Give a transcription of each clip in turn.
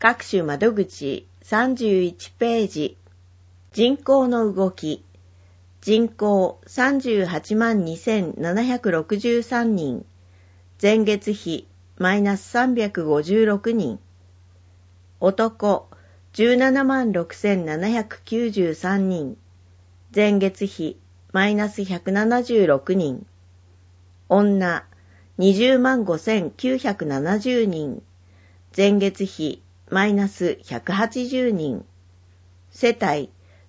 各種窓口31ページ。人口の動き。人口382,763人。前月比マイナス356人。男176,793人。前月比マイナス176人。女205,970人。前月比マイナス180人。世帯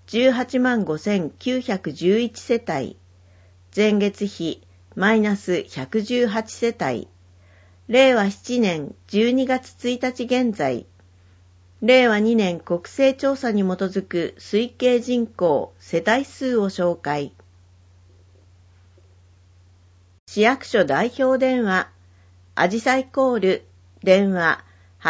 185,911世帯。前月比マイナス118世帯。令和7年12月1日現在。令和2年国勢調査に基づく推計人口世帯数を紹介。市役所代表電話、あじさいコール、電話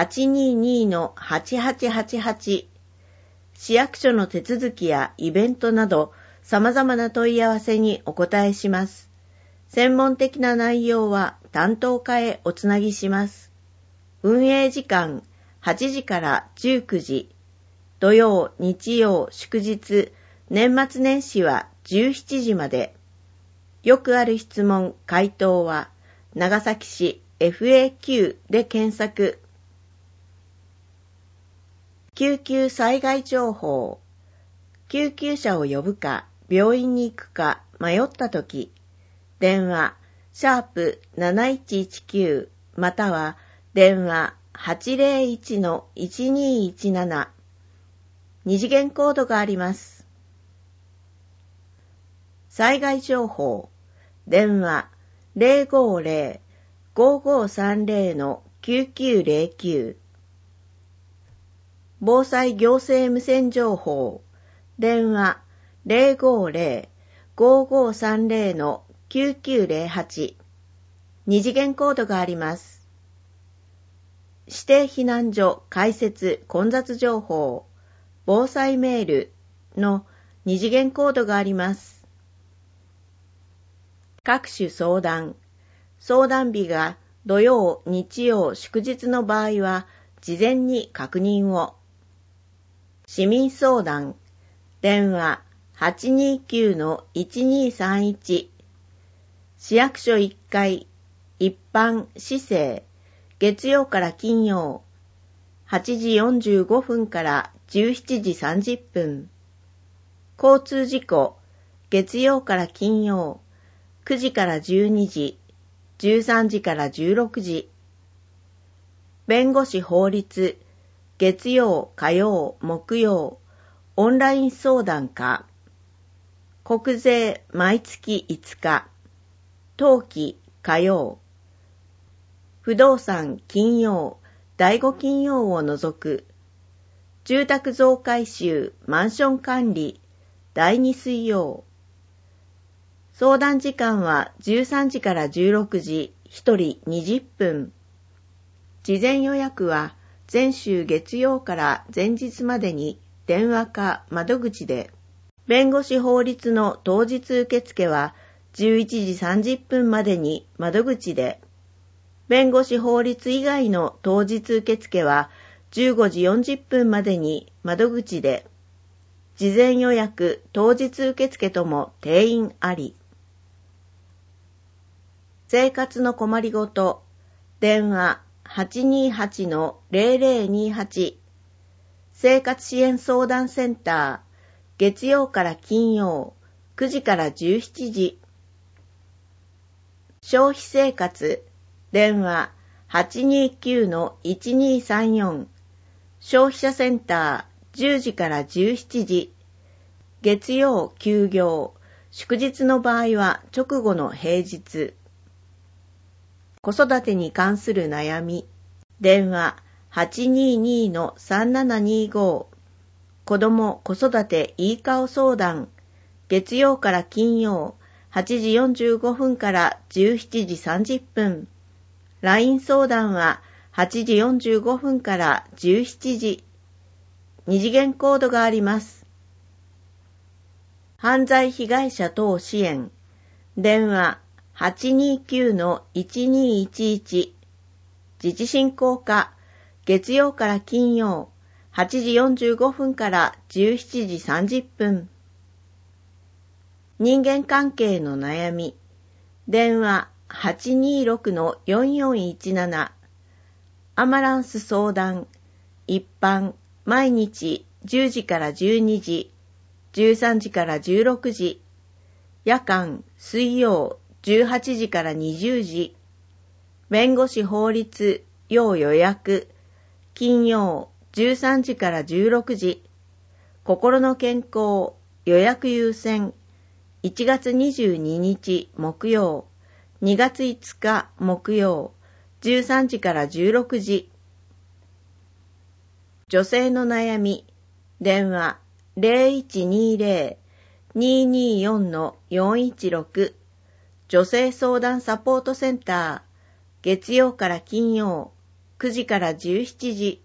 822-8888。市役所の手続きやイベントなど様々な問い合わせにお答えします。専門的な内容は担当課へおつなぎします。運営時間8時から19時。土曜、日曜、祝日、年末年始は17時まで。よくある質問、回答は長崎市 FAQ で検索。救急災害情報。救急車を呼ぶか、病院に行くか迷ったとき、電話#7119または電話 801-1217。二次元コードがあります。災害情報。電話 050-5530-9909。防災行政無線情報。電話 050-5530-9908。二次元コードがあります。指定避難所開設混雑情報。防災メールの二次元コードがあります。各種相談。相談日が土曜、日曜、祝日の場合は事前に確認を。市民相談。電話 829-1231。市役所1階。一般市政。月曜から金曜。8時45分から17時30分。交通事故。月曜から金曜。9時から12時。13時から16時。弁護士法律。月曜、火曜、木曜。オンライン相談課。国税毎月5日。登記火曜。不動産金曜、第5金曜を除く。住宅増改修、マンション管理、第2水曜。相談時間は13時から16時、1人20分。事前予約は前週月曜から前日までに電話か窓口で。弁護士法律の当日受付は11時30分までに窓口で。弁護士法律以外の当日受付は15時40分までに窓口で。事前予約、当日受付とも定員あり。生活の困りごと。電話 828-0028。生活支援相談センター。月曜から金曜。9時から17時。消費生活。電話 829-1234。消費者センター10時から17時。月曜休業。祝日の場合は直後の平日。子育てに関する悩み。電話 822-3725。子ども子育ていい顔相談。月曜から金曜。8時45分から17時30分。LINE 相談は8時45分から17時。二次元コードがあります。犯罪被害者等支援。電話 829-1211。自治振興課。 月曜から金曜、8時45分から17時30分。人間関係の悩み。電話 826-4417。アマランス相談。一般、毎日10時から12時、13時から16時。夜間、水曜、18時から20時。弁護士法律、要予約。金曜、13時から16時。心の健康、予約優先。1月22日木曜、2月5日木曜、13時から16時。女性の悩み。電話 0120-224-416。女性相談サポートセンター。月曜から金曜、9時から17時。